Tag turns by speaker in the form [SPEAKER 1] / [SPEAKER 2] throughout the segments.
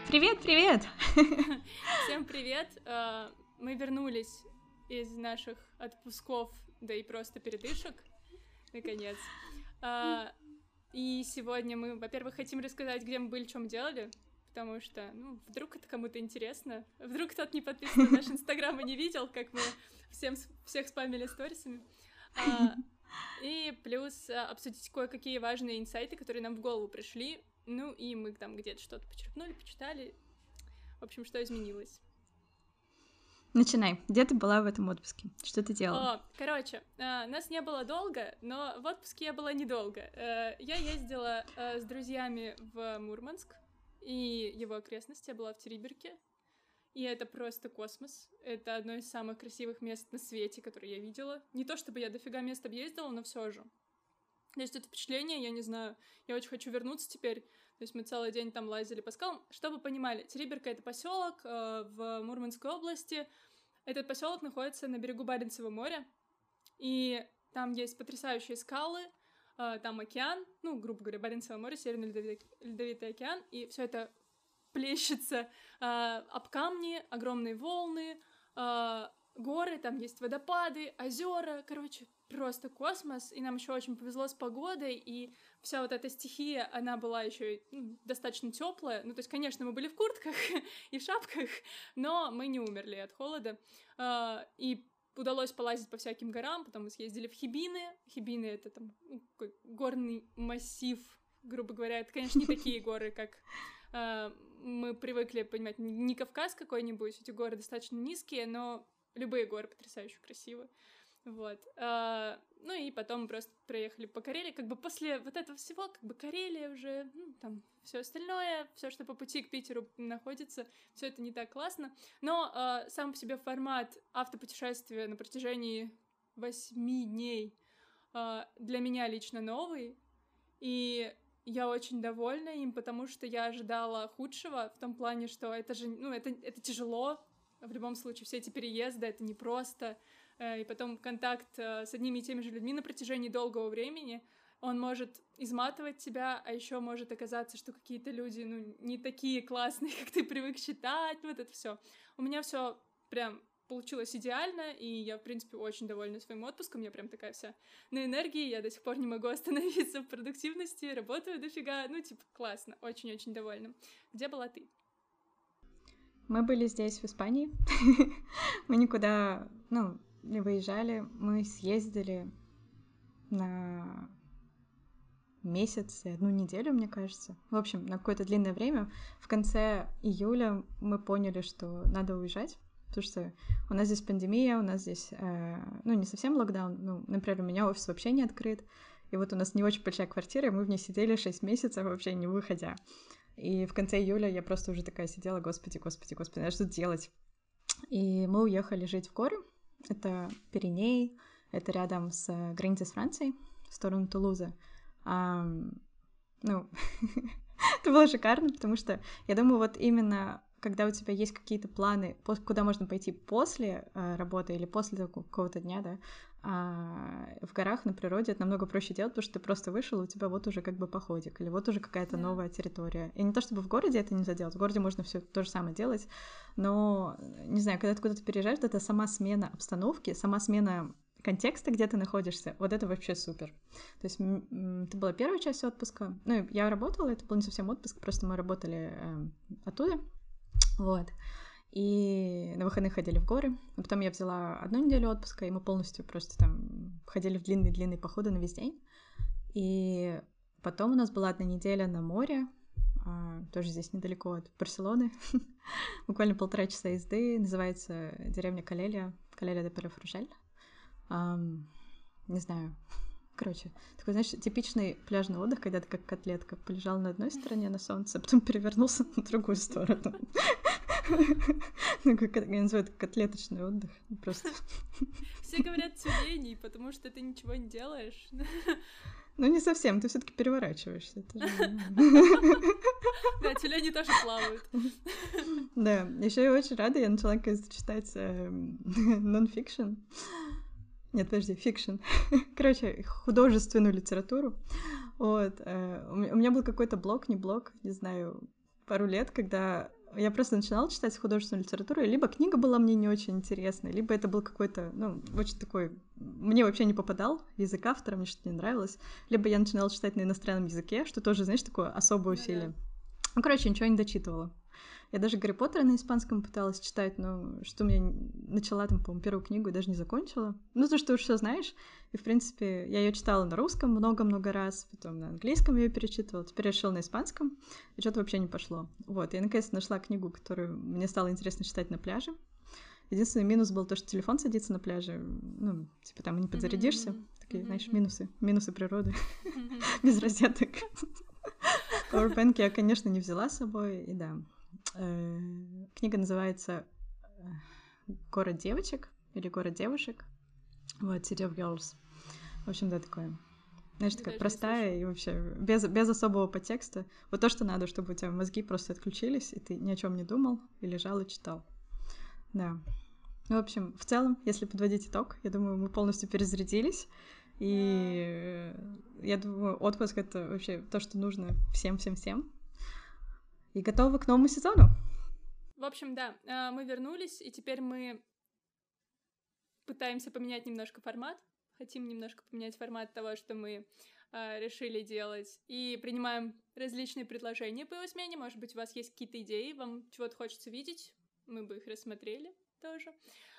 [SPEAKER 1] Привет, привет!
[SPEAKER 2] Всем привет! Мы вернулись из наших отпусков, да и просто передышек, наконец. И сегодня мы, во-первых, хотим рассказать, где мы были, что мы делали, потому что, вдруг это кому-то интересно, вдруг кто-то не подписан на наш Инстаграм и не видел, как мы всех спамили сторисами. И плюс обсудить кое-какие важные инсайты, которые нам в голову пришли. Ну, и мы там где-то что-то почерпнули, почитали. В общем, что изменилось?
[SPEAKER 1] Начинай. Где ты была в этом отпуске? Что ты делала?
[SPEAKER 2] Короче, нас не было долго, но в отпуске я была недолго. Я ездила с друзьями в Мурманск и его окрестности. Я была в Териберке. И это просто космос. Это одно из самых красивых мест на свете, которые я видела. Не то чтобы я дофига мест объездила, но все же. То есть это впечатление, я не знаю, я очень хочу вернуться теперь. То есть мы целый день там лазили по скалам. Чтобы вы понимали, Териберка — это поселок в Мурманской области. Этот поселок находится на берегу Баренцева моря. И там есть потрясающие скалы, там океан, грубо говоря, Баренцево море, Северный ледовитый океан. И все это плещется об камни, огромные волны, горы, там есть водопады, озера, короче, просто космос, и нам еще очень повезло с погодой, и вся вот эта стихия, она была еще достаточно теплая. То есть, конечно, мы были в куртках и в шапках, но мы не умерли от холода. И удалось полазить по всяким горам, потом мы съездили в Хибины. Хибины — это там горный массив, грубо говоря. Это, конечно, не такие горы, как мы привыкли понимать, не Кавказ какой-нибудь, эти горы достаточно низкие, но любые горы потрясающе красивые. Вот. И потом мы просто проехали по Карелии. Как бы после вот этого всего, Карелия уже, там все остальное, все, что по пути к Питеру находится, все это не так классно. Но сам по себе формат автопутешествия на протяжении 8 дней для меня лично новый. И я очень довольна им, потому что я ожидала худшего в том плане, что это же, это тяжело. В любом случае, все эти переезды — это непросто. И потом контакт с одними и теми же людьми на протяжении долгого времени, он может изматывать тебя, а еще может оказаться, что какие-то люди, не такие классные, как ты привык считать, вот это все. У меня все прям получилось идеально, и я, в принципе, очень довольна своим отпуском, я прям такая вся на энергии, я до сих пор не могу остановиться в продуктивности, работаю дофига, классно, очень-очень довольна. Где была ты?
[SPEAKER 1] Мы были здесь, в Испании. Мы никуда, не выезжали. Мы съездили на месяц и 1 неделю, мне кажется. В общем, на какое-то длинное время. В конце июля мы поняли, что надо уезжать, потому что у нас здесь пандемия, у нас здесь, не совсем локдаун. Например, у меня офис вообще не открыт. И вот у нас не очень большая квартира, и мы в ней сидели 6 месяцев, вообще не выходя. И в конце июля я просто уже такая сидела, господи, а что делать? И мы уехали жить в горы. Это Пиренеи, это рядом с границей с Францией, в сторону Тулузы. Это было шикарно, потому что, я думаю, вот именно когда у тебя есть какие-то планы, куда можно пойти после работы или после какого-то дня, да, в горах, на природе это намного проще делать, потому что ты просто вышел, у тебя вот уже как бы походик, или вот уже какая-то новая территория. И не то, чтобы в городе это нельзя делать, в городе можно все то же самое делать, но, не знаю, когда ты куда-то переезжаешь, это сама смена обстановки, сама смена контекста, где ты находишься, вот это вообще супер. То есть это была первая часть отпуска. Я работала, это был не совсем отпуск, просто мы работали оттуда. Вот. И на выходных ходили в горы. А потом я взяла 1 неделю отпуска, и мы полностью просто там ходили в длинные-длинные походы на весь день. И потом у нас была 1 неделя на море, тоже здесь недалеко от Барселоны, буквально 1,5 часа езды, называется деревня Калелия де Палефружель. Не знаю. Короче, такой, знаешь, типичный пляжный отдых, когда ты как котлетка полежал на одной стороне на солнце, а потом перевернулся на другую сторону. Как я называю это котлеточный отдых. Просто.
[SPEAKER 2] Все говорят тюленей, потому что ты ничего не делаешь.
[SPEAKER 1] Не совсем, ты все-таки переворачиваешься.
[SPEAKER 2] Да, тюлени тоже плавают.
[SPEAKER 1] Да, еще я очень рада, я начала, кажется, читать нон-фикшн. Нет, подожди, фикшн. Короче, художественную литературу. Вот. У меня был какой-то блог, не знаю, пару лет, когда я просто начинала читать художественную литературу, и либо книга была мне не очень интересной, либо это был какой-то, очень такой... Мне вообще не попадал язык автора, мне что-то не нравилось. Либо я начинала читать на иностранном языке, что тоже, знаешь, такое особое усилие. Ничего не дочитывала. Я даже Гарри Поттера на испанском пыталась читать, но что мне начала там, по-моему, первую книгу и даже не закончила. То, что ты уж все знаешь. И, в принципе, я ее читала на русском много-много раз, потом на английском ее перечитывала, теперь я решила на испанском, и что-то вообще не пошло. Вот, я наконец-то нашла книгу, которую мне стало интересно читать на пляже. Единственный минус был то, что телефон садится на пляже, там и не подзарядишься. Такие, знаешь, минусы природы. Без розеток. Пауэрбэнк я, конечно, не взяла с собой, и да. Книга называется «Город девочек» или «Город девушек». Вот, City of Girls. В общем, да, такое. Знаешь, такая простая и вообще без особого подтекста. Вот то, что надо, чтобы у тебя мозги просто отключились, и ты ни о чем не думал, и лежал и читал. Да. В общем, в целом, если подводить итог, я думаю, мы полностью перезарядились. И я думаю, отпуск — это вообще то, что нужно всем-всем-всем. И готовы к новому сезону.
[SPEAKER 2] В общем, да, мы вернулись, и теперь мы пытаемся поменять немножко формат. Хотим немножко поменять формат того, что мы решили делать. И принимаем различные предложения по его смене. Может быть, у вас есть какие-то идеи, вам чего-то хочется видеть. Мы бы их рассмотрели тоже.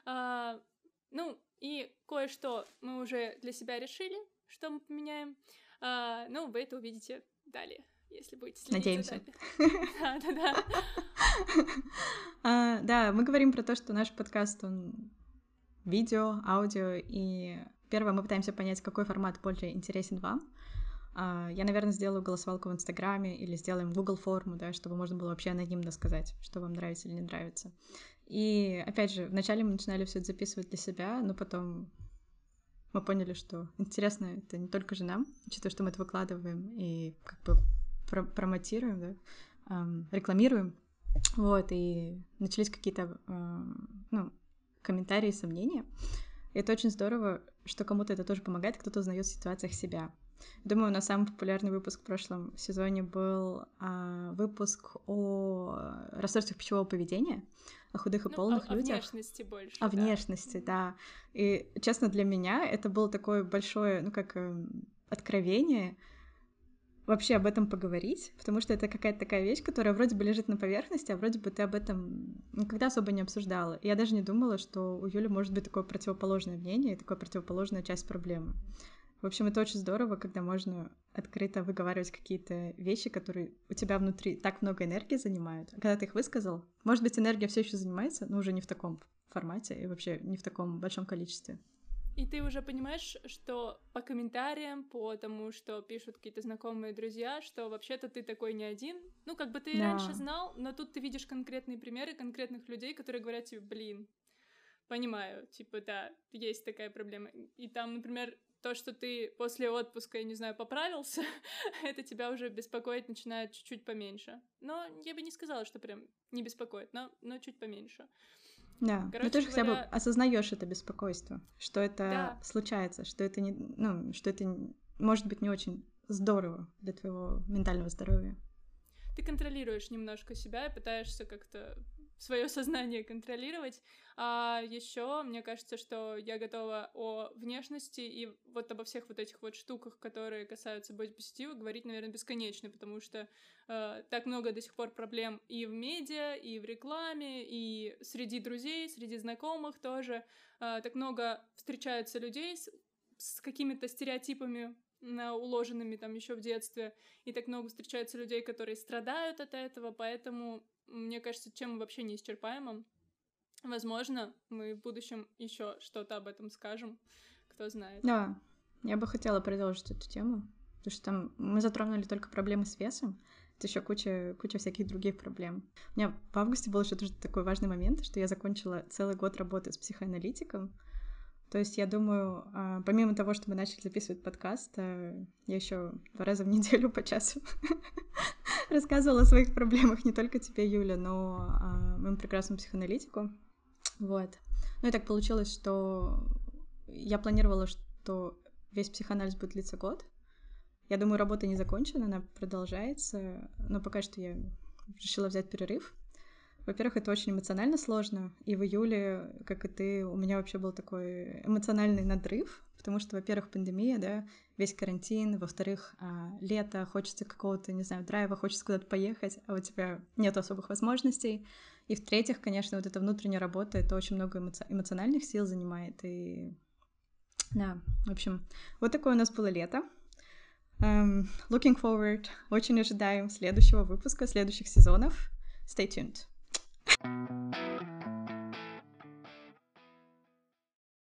[SPEAKER 2] И кое-что мы уже для себя решили, что мы поменяем. Вы это увидите далее, если будете следить за нами.
[SPEAKER 1] Да. Да, мы говорим про то, что наш подкаст, он видео, аудио, и первое, мы пытаемся понять, какой формат более интересен вам. Я, наверное, сделаю голосовалку в Инстаграме или сделаем Google форму, да, чтобы можно было вообще анонимно сказать, что вам нравится или не нравится. И, опять же, вначале мы начинали все это записывать для себя, но потом мы поняли, что интересно это не только же нам, учитывая, что мы это выкладываем и как бы промотируем, да, рекламируем. Вот, и начались какие-то, комментарии, сомнения. И это очень здорово, что кому-то это тоже помогает, кто-то узнает в ситуациях себя. Думаю, у нас самый популярный выпуск в прошлом сезоне был выпуск о расстройствах пищевого поведения, о худых и полных людях.
[SPEAKER 2] О внешности больше.
[SPEAKER 1] О внешности, да. И, честно, для меня это было такое большое, откровение вообще об этом поговорить, потому что это какая-то такая вещь, которая вроде бы лежит на поверхности, а вроде бы ты об этом никогда особо не обсуждала. И я даже не думала, что у Юли может быть такое противоположное мнение и такая противоположная часть проблемы. В общем, это очень здорово, когда можно открыто выговаривать какие-то вещи, которые у тебя внутри так много энергии занимают. А когда ты их высказал, может быть, энергия все еще занимается, но уже не в таком формате и вообще не в таком большом количестве.
[SPEAKER 2] И ты уже понимаешь, что по комментариям, по тому, что пишут какие-то знакомые друзья, что вообще-то ты такой не один. Ты и раньше знал, но тут ты видишь конкретные примеры конкретных людей, которые говорят тебе, понимаю, да, есть такая проблема. И там, например, то, что ты после отпуска, я не знаю, поправился, это тебя уже беспокоить начинает чуть-чуть поменьше. Но я бы не сказала, что прям не беспокоит, но чуть поменьше.
[SPEAKER 1] Да, но ты же хотя бы осознаешь это беспокойство, что это случается, что это не, что это может быть не очень здорово для твоего ментального здоровья.
[SPEAKER 2] Ты контролируешь немножко себя и пытаешься как-то свое сознание контролировать. А еще мне кажется, что я готова о внешности и вот обо всех вот этих вот штуках, которые касаются бодипозитива, говорить, наверное, бесконечно, потому что так много до сих пор проблем и в медиа, и в рекламе, и среди друзей, среди знакомых тоже. Так много встречаются людей с какими-то стереотипами, уложенными там еще в детстве, и так много встречается людей, которые страдают от этого, поэтому мне кажется, чем вообще неисчерпаемым. Возможно, мы в будущем еще что-то об этом скажем, кто знает.
[SPEAKER 1] Да, я бы хотела продолжить эту тему, потому что там мы затронули только проблемы с весом, это еще куча всяких других проблем. У меня в августе был еще тоже такой важный момент, что я закончила целый год работы с психоаналитиком. То есть, я думаю, помимо того, что мы начали записывать подкаст, я еще 2 раза в неделю по часу рассказывала о своих проблемах не только тебе, Юля, но моему прекрасному психоаналитику. Вот. И так получилось, что я планировала, что весь психоанализ будет длиться год. Я думаю, работа не закончена, она продолжается, но пока что я решила взять перерыв. Во-первых, это очень эмоционально сложно, и в июле, как и ты, у меня вообще был такой эмоциональный надрыв, потому что, во-первых, пандемия, да, весь карантин, во-вторых, лето, хочется какого-то, не знаю, драйва, хочется куда-то поехать, а у тебя нет особых возможностей, и в-третьих, конечно, вот эта внутренняя работа, это очень много эмоциональных сил занимает, и да, в общем, вот такое у нас было лето. Looking forward, очень ожидаем следующего выпуска, следующих сезонов. Stay tuned.